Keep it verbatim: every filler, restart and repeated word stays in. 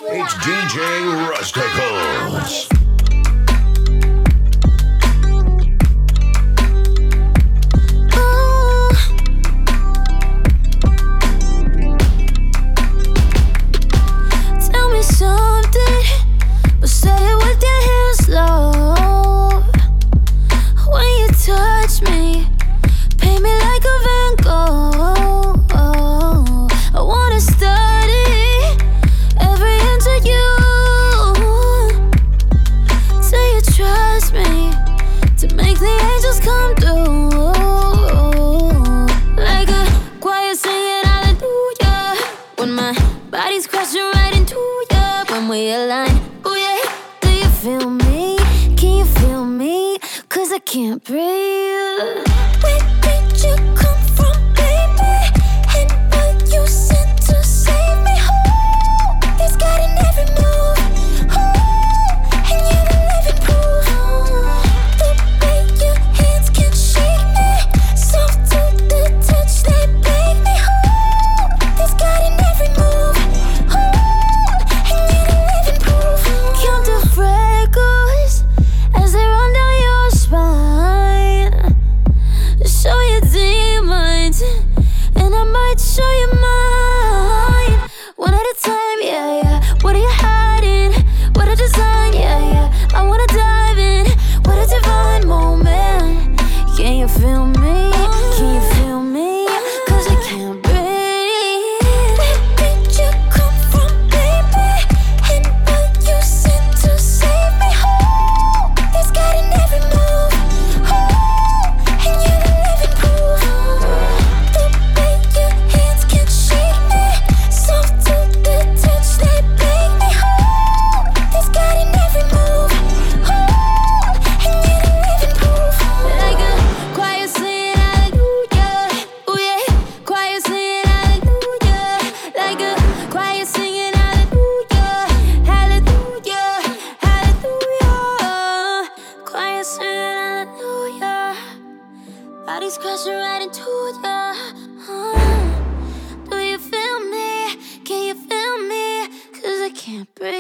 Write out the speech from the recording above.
It's D J Rusticles. Tell me something, but say it with your hands low. When you touch me, paint me like a Van Gogh. I wanna study every inch of you. Say you trust me to make the angels come through. Like a choir singing hallelujah, when my body's crashing right into you. When we align, oh yeah. Do you feel me? Can you feel me? Cause I can't breathe. Where did you come from, baby? And were you sent to save me? Oh, it's got in every move. Oh, and you're the living proof. The way your hands can shake me, soft to the touch, they break me. Oh, it's got in every move. Oh, and you're the living proof. Count the freckles as they run down your spine. Show your demons, and I might show you mine. One at a time, yeah, yeah. What are you hiding? What a design, yeah, yeah. I wanna dive in. What a divine moment. Can you feel me? Can you feel me? Cause I can't breathe. Where did you come from, baby? And were you sent to save me? Oh, it's got in every move. Oh, and you're the living proof. The way your hands can shake me, soft to the touch, they break me. Oh, it's got in every move. Oh, and you're the living proof. Like a choir singing hallelujah, oh yeah. Choir singing hallelujah, like a choir singing hallelujah, hallelujah, hallelujah. Choir singing hallelujah, body's crashing right into ya. Uh, do you feel me? Can you feel me? Cause I can't breathe.